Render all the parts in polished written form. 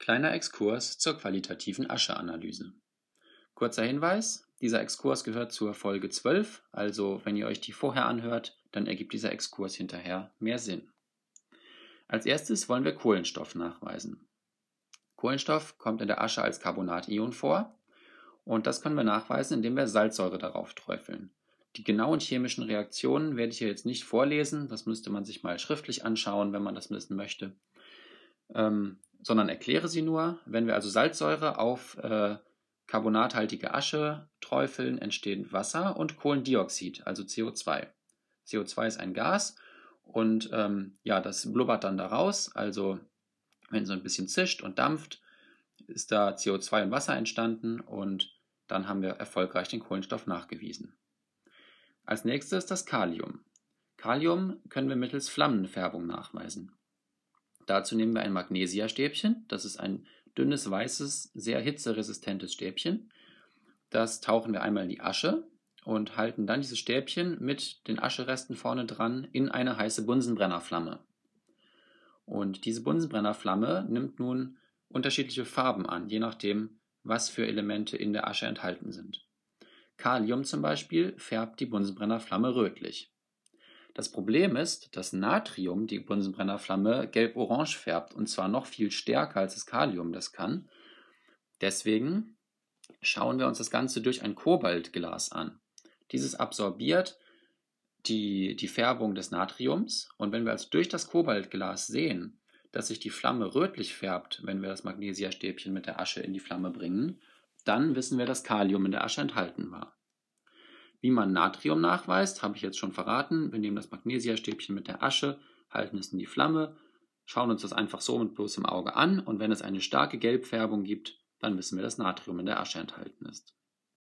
Kleiner Exkurs zur qualitativen Ascheanalyse. Kurzer Hinweis, dieser Exkurs gehört zur Folge 12, also wenn ihr euch die vorher anhört, dann ergibt dieser Exkurs hinterher mehr Sinn. Als erstes wollen wir Kohlenstoff nachweisen. Kohlenstoff kommt in der Asche als Carbonation vor und das können wir nachweisen, indem wir Salzsäure darauf träufeln. Die genauen chemischen Reaktionen werde ich hier jetzt nicht vorlesen, das müsste man sich mal schriftlich anschauen, wenn man das wissen möchte. Sondern erkläre sie nur. Wenn wir also Salzsäure auf carbonathaltige Asche träufeln, entstehen Wasser und Kohlendioxid, also CO2. CO2 ist ein Gas und das blubbert dann da raus, also wenn so ein bisschen zischt und dampft, ist da CO2 und Wasser entstanden und dann haben wir erfolgreich den Kohlenstoff nachgewiesen. Als nächstes das Kalium. Kalium können wir mittels Flammenfärbung nachweisen. Dazu nehmen wir ein Magnesiastäbchen, das ist ein dünnes, weißes, sehr hitzeresistentes Stäbchen. Das tauchen wir einmal in die Asche und halten dann dieses Stäbchen mit den Ascheresten vorne dran in eine heiße Bunsenbrennerflamme. Und diese Bunsenbrennerflamme nimmt nun unterschiedliche Farben an, je nachdem, was für Elemente in der Asche enthalten sind. Kalium zum Beispiel färbt die Bunsenbrennerflamme rötlich. Das Problem ist, dass Natrium die Bunsenbrennerflamme gelb-orange färbt und zwar noch viel stärker als das Kalium das kann. Deswegen schauen wir uns das Ganze durch ein Kobaltglas an. Dieses absorbiert die Färbung des Natriums und wenn wir also durch das Kobaltglas sehen, dass sich die Flamme rötlich färbt, wenn wir das Magnesiastäbchen mit der Asche in die Flamme bringen, dann wissen wir, dass Kalium in der Asche enthalten war. Wie man Natrium nachweist, habe ich jetzt schon verraten. Wir nehmen das Magnesiastäbchen mit der Asche, halten es in die Flamme, schauen uns das einfach so mit bloßem Auge an und wenn es eine starke Gelbfärbung gibt, dann wissen wir, dass Natrium in der Asche enthalten ist.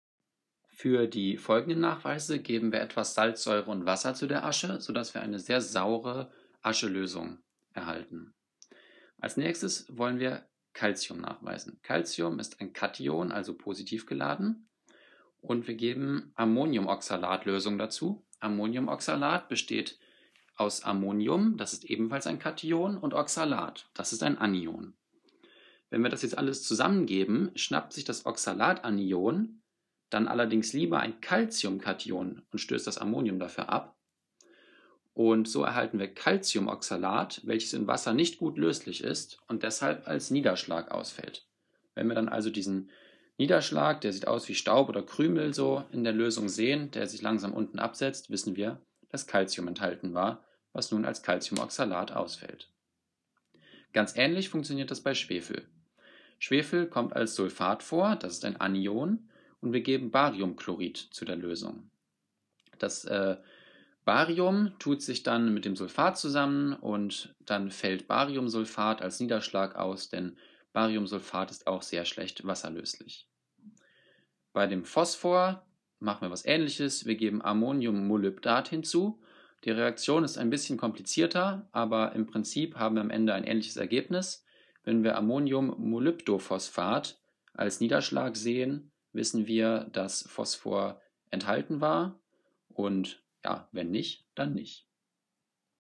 Für die folgenden Nachweise geben wir etwas Salzsäure und Wasser zu der Asche, sodass wir eine sehr saure Aschelösung erhalten. Als nächstes wollen wir Calcium nachweisen. Calcium ist ein Kation, also positiv geladen. Und wir geben Ammoniumoxalatlösung dazu. Ammoniumoxalat besteht aus Ammonium, das ist ebenfalls ein Kation, und Oxalat, das ist ein Anion. Wenn wir das jetzt alles zusammengeben, schnappt sich das Oxalatanion dann allerdings lieber ein Calciumkation und stößt das Ammonium dafür ab. Und so erhalten wir Calciumoxalat, welches in Wasser nicht gut löslich ist und deshalb als Niederschlag ausfällt. Wenn wir dann also diesen Niederschlag, der sieht aus wie Staub oder Krümel so in der Lösung sehen, der sich langsam unten absetzt, wissen wir, dass Calcium enthalten war, was nun als Calciumoxalat ausfällt. Ganz ähnlich funktioniert das bei Schwefel. Schwefel kommt als Sulfat vor, das ist ein Anion, und wir geben Bariumchlorid zu der Lösung. Das Barium tut sich dann mit dem Sulfat zusammen und dann fällt Bariumsulfat als Niederschlag aus, denn Bariumsulfat ist auch sehr schlecht wasserlöslich. Bei dem Phosphor machen wir was Ähnliches. Wir geben Ammoniummolybdat hinzu. Die Reaktion ist ein bisschen komplizierter, aber im Prinzip haben wir am Ende ein ähnliches Ergebnis. Wenn wir Ammoniummolybdophosphat als Niederschlag sehen, wissen wir, dass Phosphor enthalten war und ja, wenn nicht, dann nicht.